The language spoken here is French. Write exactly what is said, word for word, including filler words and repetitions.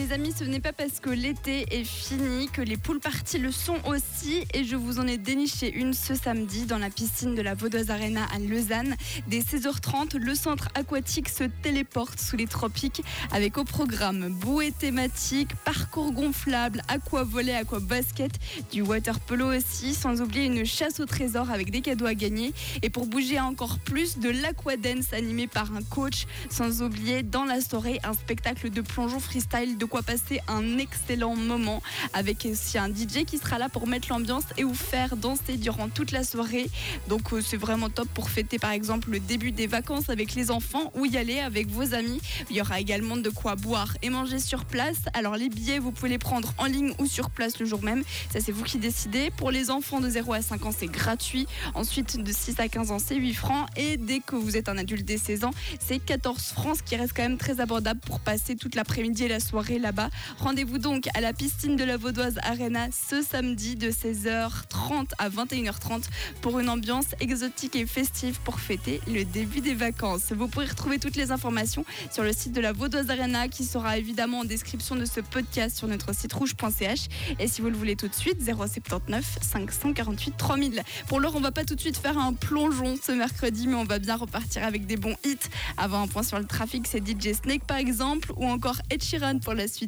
les amis, ce n'est pas parce que l'été est fini que les pool parties le sont aussi. Et je vous en ai déniché une ce samedi dans la piscine de la Vaudoise Arena à Lausanne. Dès seize heures trente, le centre aquatique se téléporte sous les tropiques avec au programme bouée thématique, parcours gonflable, aquavolley, aquabasket, du water polo aussi, sans oublier une chasse au trésor avec des cadeaux à gagner. Et pour bouger encore plus, de l'aquadance animé par un coach, sans oublier dans la soirée un spectacle de plongeon freestyle, de quoi passer un excellent moment avec aussi un D J qui sera là pour mettre l'ambiance et vous faire danser durant toute la soirée. Donc euh, c'est vraiment top pour fêter par exemple le début des vacances avec les enfants ou y aller avec vos amis. Il y aura également de quoi boire et manger sur place. Alors les billets, vous pouvez les prendre en ligne ou sur place le jour même. Ça, c'est vous qui décidez. Pour les enfants de zéro à cinq ans, c'est gratuit. Ensuite, de six à quinze ans, c'est huit francs. Et dès que vous êtes un adulte de seize ans, c'est quatorze francs, ce qui reste quand même très abordable pour passer toute l'après-midi et la soirée là-bas. Rendez-vous donc à la piscine de la Vaudoise Arena ce samedi de seize heures trente à vingt et une heures trente pour une ambiance exotique et festive pour fêter le début des vacances. Vous pourrez retrouver toutes les informations sur le site de la Vaudoise Arena qui sera évidemment en description de ce podcast sur notre site rouge point c h. Et si vous le voulez tout de suite, zéro sept neuf cinq cent quarante-huit trois mille. Pour l'heure, on va pas tout de suite faire un plongeon ce mercredi, mais on va bien repartir avec des bons hits. Avant un point sur le trafic, c'est D J Snake par exemple, ou encore Ed Sheeran pour la suite.